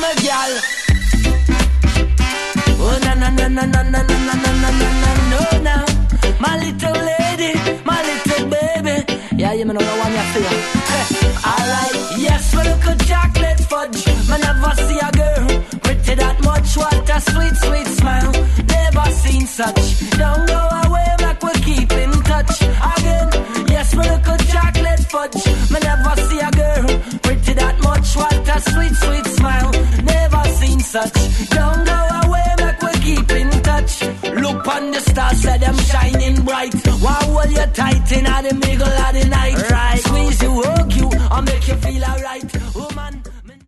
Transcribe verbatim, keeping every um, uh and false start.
my girl. Oh na na na na na na na na na na na no now. My little lady, my little baby. Yeah, you know the one you feel. Alright, yes, we look at chocolate fudge. Me never see a girl pretty that much. What a sweet, sweet smile. Never seen such. Don't go away, make we keep in touch. Again, yes, we look at chocolate fudge. Me never see a girl pretty that much. What a sweet, sweet smile. Never seen such. Don't go away, make we keep in touch. Look on the stars, say them shining bright. Why hold you tight in the middle of the night? Right. Squeeze you, hug you, I'll make you feel alright.